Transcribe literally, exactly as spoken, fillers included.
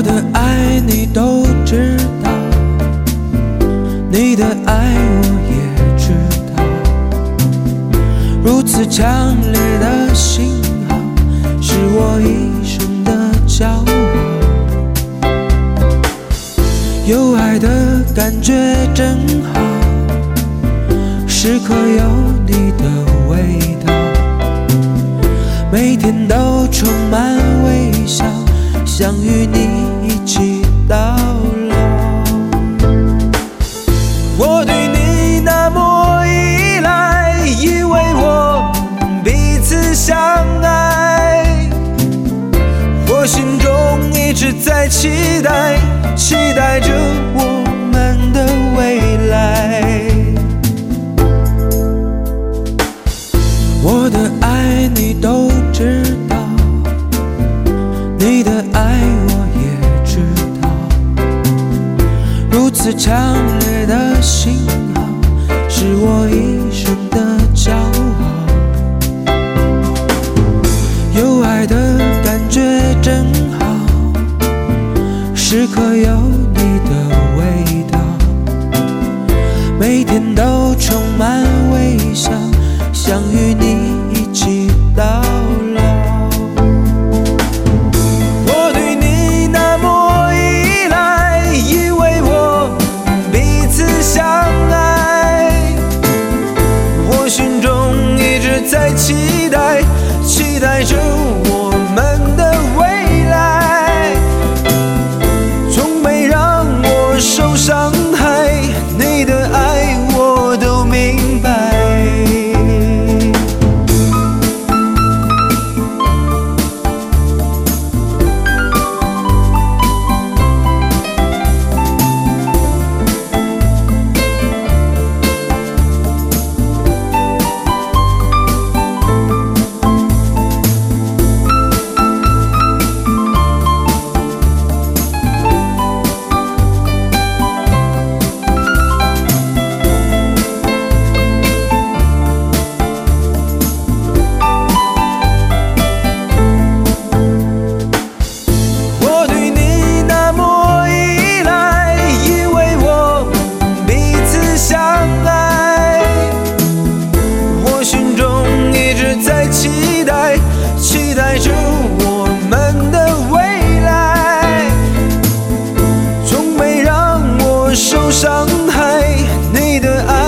我的爱你都知道，你的爱我也知道，如此强烈的信号，是我一生的骄傲。有爱的感觉真好，时刻有你的味道，每天都充满微笑，想与你一起到老。我对你那么依赖，以为我们彼此相爱，我心中一直在期待，期待着我们的未来。我的爱你都知道，你的爱我也知道，如此强烈的信号，是我一生的骄傲。有爱的感觉真好，时刻有你的味道，每天都充满微笑，想与你一起到老。我对你那么依赖，以为我们彼此相爱，我心中一直在期待，期待着我们的未来，从没让我受伤害，你的爱我都明白。期待着我们的未来，从没让我受伤害，你的爱